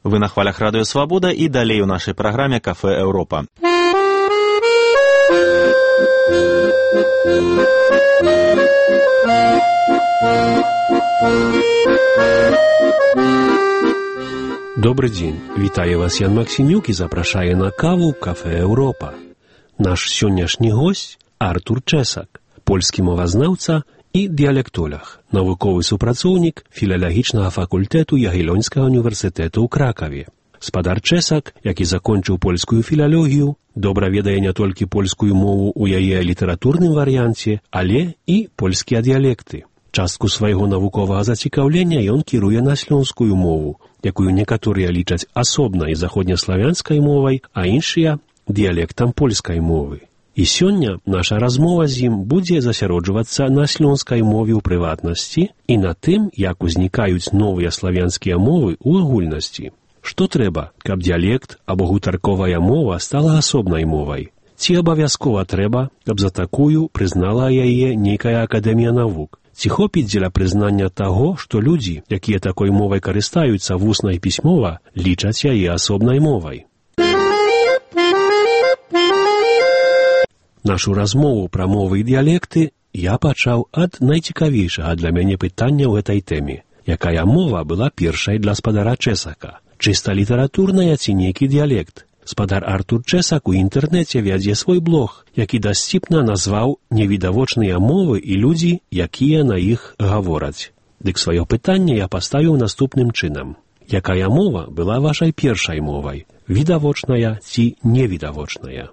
Вы на хвалях Радыё Свабода і далей у нашай праграме «Кафэ Еўропа». Добрый дзень, вітае вас Ян Максімюк і запрашае на каву «Кафэ Еўропа». Наш сённяшні госць – Артур Чесак, польскі мовазнаўца і дыялектолог, навуковы супрацоўнік філалагічнага факультэту Ягеллонскага універсітэту ў Кракаве. Спадар Чесак, які закончыў польскую філалогію, добра ведае не толькі польскую мову ў яе літаратурным варыянце, але і польскія дыялекты. Частку свайго навуковага зацікаўлення ён кіруе на слёнскую мову, якую некаторыя лічаць асобнай заходнеславянскай мовай, а іншыя – дыялектам польскай мовы. І сёння наша размова з ім будзе засяроджвацца на слёнскай мове ў прыватнасці і на тым, як узнікаюць новыя славянскія мовы ў агульнасці. Што трэба, каб дыялект або гутарковая мова стала асобнай мовай? Ці абавязкова трэба, каб за такую прызнала яе нейкая акадэмія навук? Ці хопіць дзеля прызнання таго, што людзі, якія такой мовай карыстаюцца вусна і пісьмова, лічаць яе асобнай мовай? Нашу размову пра мовы і дыялекты я пачаў ад найцікавейшага для мяне пытання ў гэтай тэме. Якая мова была першай для спадара Чесака? Чыста літаратурная ці нейкі дыялект? Спадар Артур Чесак у інтэрнэце вядзе свой блог, які дасціпна назваў «Невідавочныя мовы і людзі, якія на іх гавораць». Дык сваё пытанне я паставіў наступным чынам. Якая мова была вашай першай мовай? Відавочная ці невідавочная?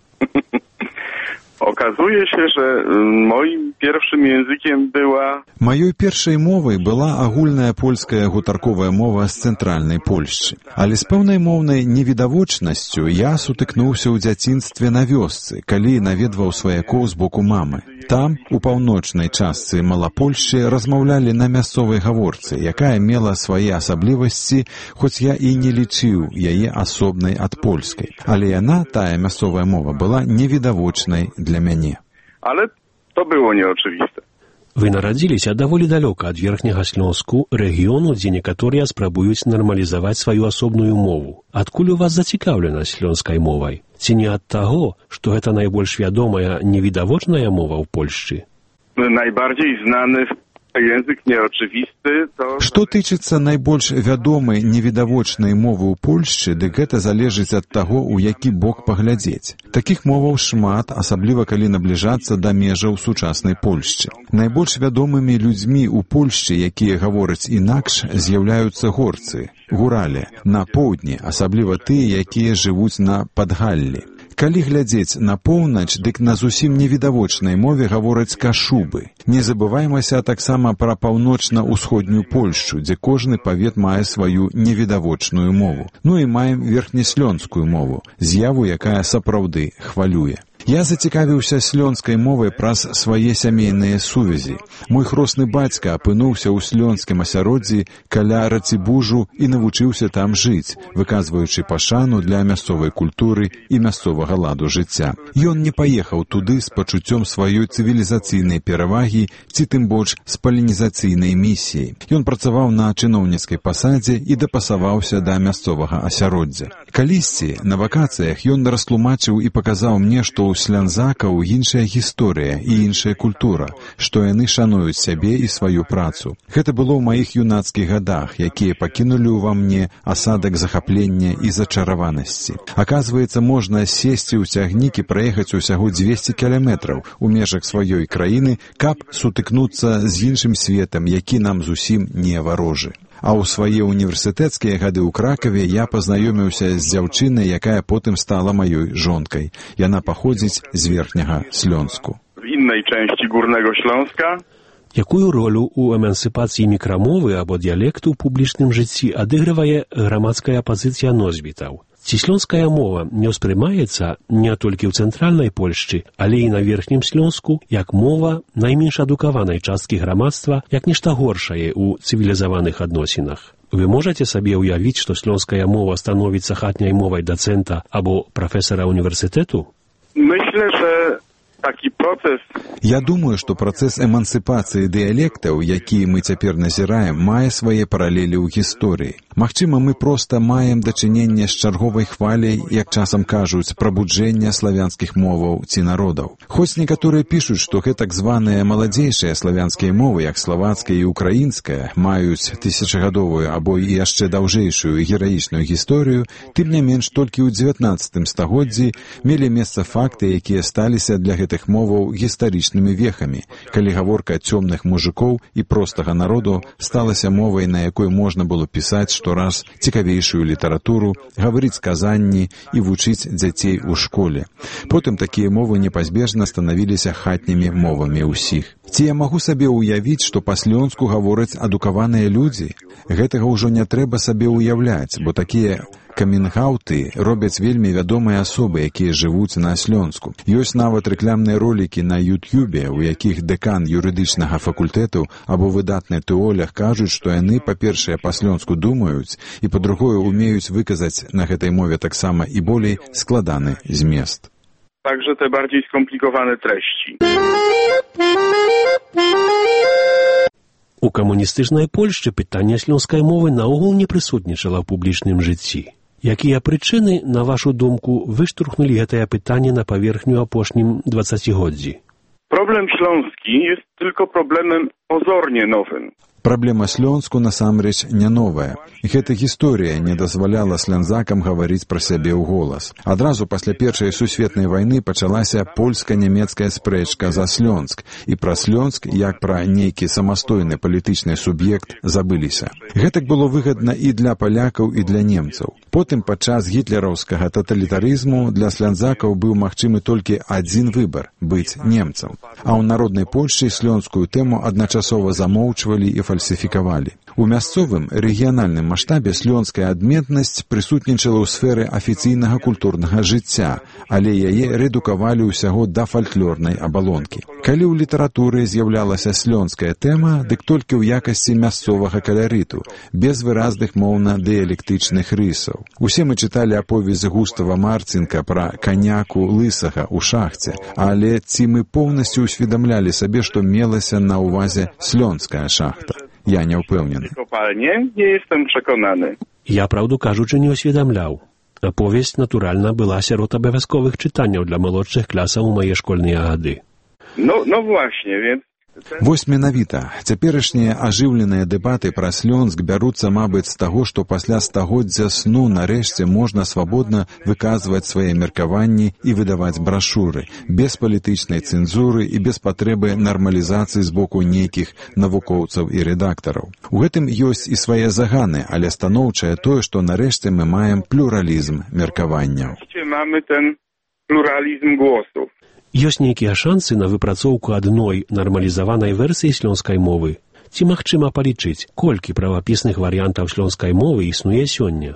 Okazuje się, że moim pierwszym językiem była... Маёй першай мовай была агульная польская гутарковая мова з цэнтральнай Польшчы. Але з пэўнай моўнай невідавочнасцю я сутыкнуўся ў дзяцінстве на вёсцы, калі наведваў сваякоў з боку мамы. Там, у паўночнай частцы Малапольшчы, размаўлялі на мясцовай гаворцы, якая мела свае асаблівасці, хоць я і не лічыў яе асобнай ад польскай. Але яна, тая мясцовая мова, была невідавочнай для мяне. Ale to było nieoczywiste. Вы нарадзіліся даволі далёка ад верхняга Слёнску, рэгіёну, дзе некаторыя спрабуюць нармалізаваць сваю асобную мову. Адкуль у вас зацікаўленасць слёнскай мовай? Ці не ад таго, што гэта найбольш вядомая невідавочная мова ў Польшчы? Najbardziej znany język nieoczywisty to... Што тычыцца найбольш вядомай невідавочнай мовы ў Польшчы, дык гэта залежыць ад таго, у які бок паглядзець. Такіх моваў шмат, асабліва калі набліжацца да межаў сучаснай Польшчы. Найбольш вядомымі людзьмі ў Польшчы, якія гавораць інакш, з'яўляюцца горцы, гуралі, на поўдні, асабліва тыя, якія жывуць на Падгаллі. Калі глядзець на поўнач, дык на зусім невідавочнай мове гавораць кашубы. Не забываймася таксама пра паўночна-ўсходнюю Польшчу, дзе кожны павет мае сваю невідавочную мову. Ну і маем верхнеслёнскую мову, з'яву, якая сапраўды хвалюе. Я зацікавіўся слёнскай мовай праз свае сямейныя сувязі. Мой хросны бацька апынуўся ў слёнскім асяроддзі каля Рацібужу і навучыўся там жыць, выказваючы пашану для мясцовай культуры і мясцовага ладу жыцця. Ён не паехаў туды з пачуццём сваёй цывілізацыйнай перавагі ці тым больш з палінізацыйнай місіяй. Ён працаваў на чыноўніцкай пасадзе і дапасаваўся да мясцовага асяроддзя. Калісьці на вакацыях ён растлумачыў і паказаў мне, што ў слянзакаў іншая гісторыя і іншая культура, што яны шануюць сябе і сваю працу. Гэта было ў маіх юнацкіх гадах, якія пакінулі ўва мне асадак захаплення і зачараванасці. Аказваецца, можна сесці ў цягнік і праехаць усяго 200 кіламетраў у межах сваёй краіны, каб сутыкнуцца з іншым светам, які нам зусім не варожы. А ў свае універсітэцкія гады ў Кракаве я пазнаёміўся з дзяўчынай, якая потым стала маёй жонкай. Яна паходзіць з верхняга Слёнску. W innej części Górnego Śląska. Якую ролю ў эмансіпацыі мікрамовы або дыялекту ў публічным жыцці адыгрывае грамадская пазіцыя носьбітаў? Ці слёнская мова не ўспрымаецца не толькі ў цэнтральнай Польшчы, але і на верхнім Слёнску, як мова найменш адукаванай часткі грамадства, як нешта горшае ў цывілізаваных адносінах. Вы можаце сабе ўявіць, што слёнская мова становіцца хатняй мовай дацэнта або прафесара універсітэту? Myślę, że taki proces... Я думаю, што працэс эмансіпацыі дыялектаў, які мы цяпер назіраем, мае свае паралелі ў гісторыі. Магчыма, мы проста маем дачыненне з чарговай хваляй, як часам кажуць, прабуджэння славянскіх моваў ці народаў. Хоць некаторыя пішуць, што гэтак званыя маладзейшыя славянскія мовы, як славацкая і украінская, маюць тысячагадовую або і яшчэ даўжэйшую гераічную гісторыю, тым не менш толькі ў 19 стагоддзі мелі месца факты, якія сталіся для гэтых моваў гістарычнымі вехамі, калі гаворка цёмных мужикоў і простага народу сталася мовай, на якой можна было пісаць штораз цікавейшую літаратуру, гаварыць сказанні і вучыць дзяцей у школе. Потым такія мовы непазбежна станавіліся хатнімі мовамі ўсіх. Ці я магу сабе ўявіць, што па-слёнску гавораць адукаваныя людзі? Гэтага ўжо не трэба сабе ўяўляць, бо такія камінг-ауты робяць вельмі вядомыя асобы, якія жывуць на Слёнску. Ёсць нават рэкламныя ролікі на Ютьюбе, у якіх дэкан юрыдычнага факультэту або выдатны тэолог кажуць, што яны, па-першае, па-слёнску думаюць, і, па-другое, умеюць выказаць на гэтай мове таксама і болей складаны змест. Także te bardziej skomplikowane treści. У камуністычнай Польшчы пытанне слёнскай мовы наогул не прысутнічала ў публічным жыцці. Якія прычыны, на вашу думку, выштурхнулі гэтае пытанне на паверхню апошнім 20годдзі? Problem śląski jest tylko problemem pozornie nowym. Праблема Слёнску насамрэч не новая. Гэта гісторыя не дазваляла слянзакам гаварыць пра сябе ў голас. Адразу пасля Першай сусветнай вайны пачалася польска-нямецкая спрэчка за Слёнск, і пра Слёнск, як пра нейкі самастойны палітычны суб'ект, забыліся. Гэтак было выгадна і для палякаў, і для немцаў. Потым падчас гітлераўскага таталітарызму для слянзакаў быў магчымы толькі адзін выбар – быць немцам. А ў народнай Польшчы слёнскую тэму адначасова замоўчвалі і фальсіфікавалі. У мясцовым рэгіянальным маштабе слёнская адметнасць прысутнічала ў сферы афіцыйнага культурнага жыцця, але яе рэдукавалі ўсяго да фальклорнай абалонкі. Калі ў літаратуры з'яўлялася слёнская тэма, дык толькі ў якасці мясцовага каларыту, без выразных моўна-дыялектычных рысаў. Усе мы чыталі аповесць Густава Марцінка пра каняку лысага ў шахце, але ці мы поўнасцю усведамлялі сабе, што мелася на ўвазе слёнская шахта? Я не ўпэўнены. Я, праўду кажучы, не ўсведамляў. Аповесць, натуральна, была сярод абавязковых чытанняў для малодшых класаў у мае школьныя гады. No właśnie, więc Вось менавіта. Цяперашнія ажыўленыя дэбаты пра Слёнск бяруцца, мабыць, з таго, што пасля стагоддзя сну нарэшце можна свабодна выказваць свае меркаванні і выдаваць брашуры, без палітычнай цэнзуры і без патрэбы нармалізацыі з боку нейкіх навукоўцаў і рэдактараў. У гэтым ёсць і свае заганы, але станоўчае тое, што нарэшце мы маем плюралізм меркаванняў. mamy ten pluralizm głosów. Ёсць нейкія шансы на выпрацоўку адной нармалізаванай версіі слёнскай мовы? Ці магчыма палічыць, колькі правапісных варыянтаў слёнскай мовы існуе сёння?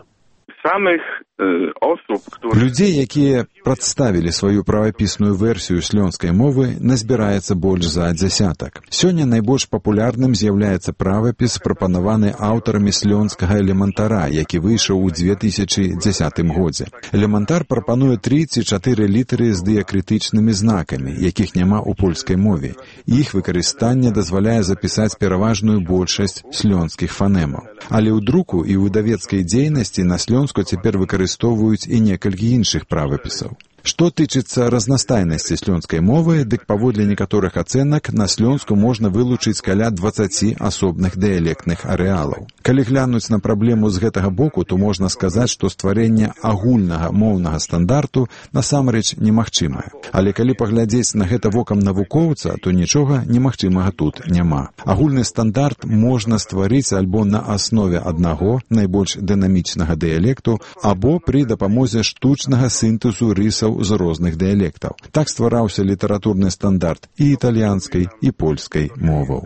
Людзей, якія прадставілі сваю правапісную версію слёнскай мовы, назбіраецца больш за дзясятак. Сёння найбольш папулярным з'яўляецца правапіс, прапанаваны аўтарамі слёнскага элемантара, які выйшаў у 2010 годзе. Элемантар прапануе 3 ці 4 літары з дыякрытычнымі знакамі, якіх няма ў польскай мове. Іх выкарыстанне дазваляе запісаць пераважную большасць слёнскіх фанемаў. Але ў друку і ў выдавецкай дзейнасці на слёнску цяпер выкарыстоўваюць і некалькі іншых правапісаў. Што тычыцца разнастайнасці слёнскай мовы, дык паводле некаторых ацэнак на слёнску можна вылучыць каля 20 асобных дыялектных арэалаў. Калі глянуць на праблему з гэтага боку, то можна сказаць, што стварэнне агульнага моўнага стандарту насамрэч немагчымае. Але калі паглядзець на гэта вокам навукоўца, то нічога немагчымага тут няма. Агульны стандарт можна стварыць альбо на аснове аднаго, найбольш дынамічнага дыялекту, або пры дапамозе штучнага сінтэзу рысаў з розных дыялектаў. Так ствараўся літаратурны стандарт і італьянскай, і польскай моваў.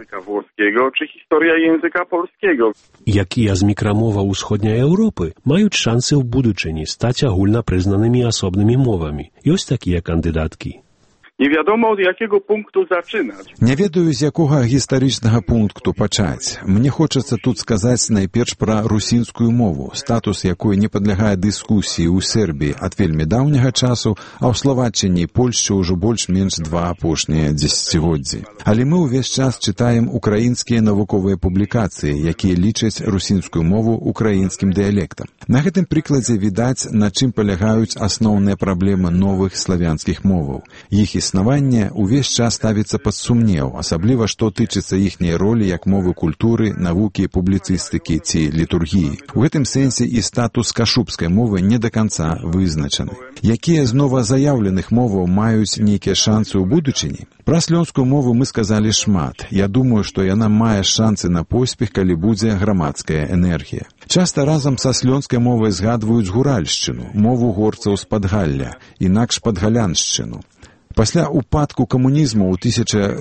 Якія з мікрамоваў усходняй Еўропы маюць шансы ў будучыні стаць агульна прызнанымі асобнымі мовамі? Ёсць такія кандыдаткі? Nie wiadomo od jakiego punktu zaczynać. Не ведаю, з якога гістарычнага пункту пачаць. Мне хочацца тут сказаць найперш пра русінскую мову, статус якой не падлягае дыскусіі ў Сербіі ад вельмі даўняга часу, а ў Славаччыне і Польшчы ўжо больш-менш 2 апошнія дзесяцігоддзі. Але мы ўвесь час чытаем украінскія навуковыя публікацыі, якія лічаць русінскую мову украінскім дыялектам. На гэтым прыкладзе відаць, на чым палягаюць асноўныя праблемы новых славянскіх моваў. Іх існаванне ўвесь час ставіцца пад сумнеў, асабліва што тычыцца іхняй ролі як мовы культуры, навукі, публіцыстыкі ці літургіі. У гэтым сэнсе і статус кашубскай мовы не да канца вызначаны. Якія з новазаяўленых моваў маюць нейкія шансы ў будучыні? Пра слёнскую мову мы сказалі шмат. Я думаю, што яна мае шансы на поспех, калі будзе грамадская энергія. Часта разам са слёнскай мовай згадваюць гуральшчыну, мову горцаў з Падгалля, інакш падгаляншчыну. Пасля упадку камунізму ў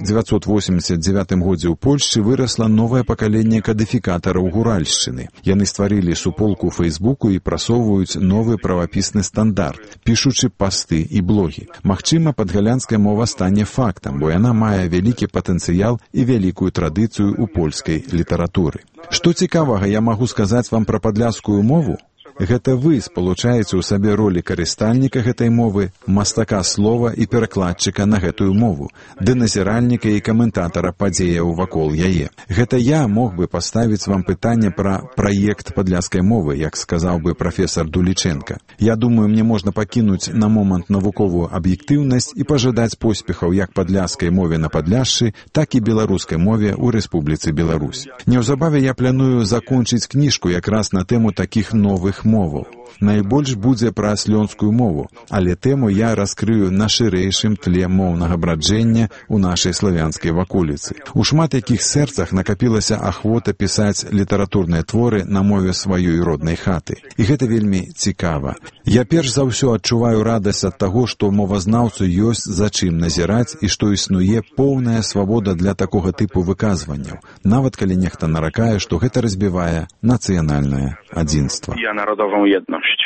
1989 годзе ў Польшчы вырасла новае пакаленне кадыфікатараў гуральшчыны. Яны стварылі суполку ў Фейсбуку і прасоўваюць новы правапісны стандарт, пішучы пасты і блогі. Магчыма, падгалянская мова стане фактам, бо яна мае вялікі патэнцыял і вялікую традыцыю ў польскай літаратуры. Што цікавага я магу сказаць вам пра падляшскую мову? Гэта вы спалучаеце ў сабе ролі карыстальніка гэтай мовы, мастака слова і перакладчыка на гэтую мову, ды назіральніка і каментатара падзеяў вакол яе. Гэта я мог бы паставіць вам пытанне пра праект падляшскай мовы, як сказаў бы прафесар Дуліченка. Я думаю, мне можна пакінуць на момант навуковую аб'ектыўнасць і пажадаць поспехаў як падляшскай мове на Падляшшы, так і беларускай мове ў Рэспубліцы Беларусь. Неўзабаве я планую закончыць кніжку якраз на тэму такіх новых моваў. Найбольш будзе пра слёнскую мову, але тэму я раскрыю на шырэйшым тле моўнага браджэння ў нашай славянскай ваколіцы. У шмат якіх сэрцах накапілася ахвота пісаць літаратурныя творы на мове сваёй роднай хаты. І гэта вельмі цікава. Я перш за ўсё адчуваю радасць ад таго, што мовазнаўцу ёсць за чым назіраць і што існуе поўная свабода для такога тыпу выказванняў, нават калі нехта наракае, што гэта разбівае нацыянальнае адзінства. Narodową jedność.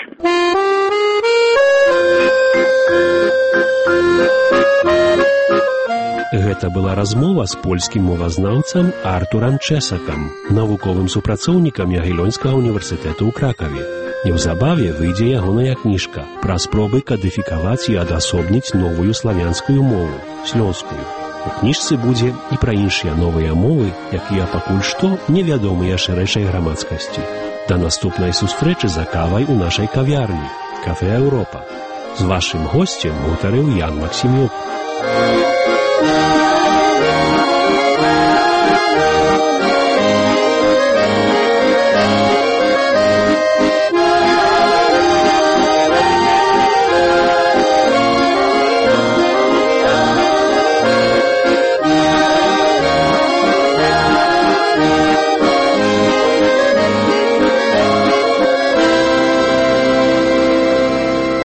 Гэта была размова з польскім мовазнаўцам Артурам Чэсакам, навуковым супрацоўнікам Ягеллонскага універсітэту ў Кракаве. Неўзабаве выйдзе ягоная кніжка пра спробы кадыфікаваць і адасобніць новую славянскую мову, слёнскую. У кніжцы будзе і пра іншыя новыя мовы, якія пакуль што невядомыя шырэйшай грамадскасці. Да наступнай сустрэчы за кавай у нашай кавярні, Кафе Еўропа. З вашым госцем гутарыў Ян Максімюк.